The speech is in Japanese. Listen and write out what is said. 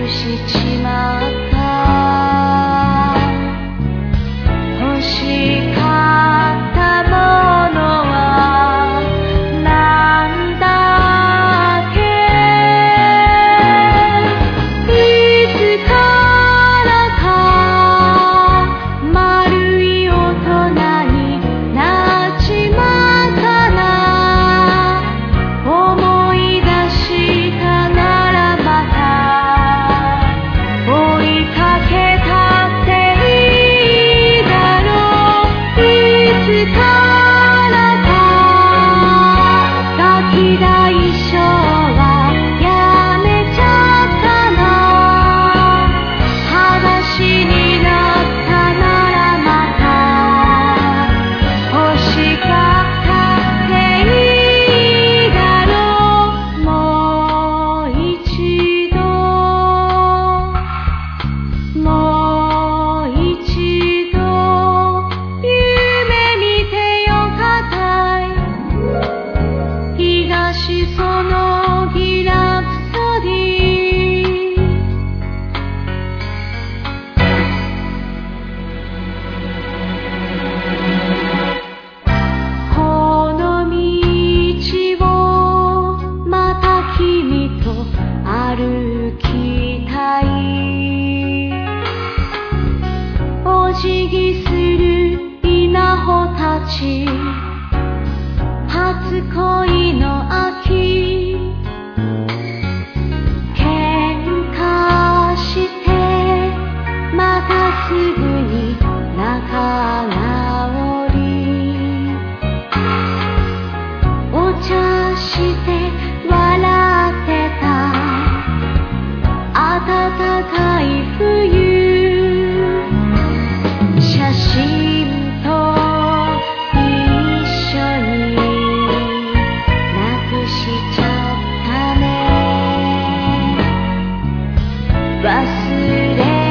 くしちまった。欲しかったものはなんだっけ。いつからか丸い大人になっちまったな。思い出したならまた追いかけたっていいだろう。いつからかガキ大将はやめちゃったな。裸足になったならまた欲しかったっていいだろう。もう一度もう一度夢見てよかったい。東そのギラプソディ。この道をまた君と歩きたい。お辞儀する稲穂たち。初恋の秋。喧嘩してまたすぐに仲直り。お茶して笑ってた暖かい冬。写真と一緒になくしちゃったね。忘れ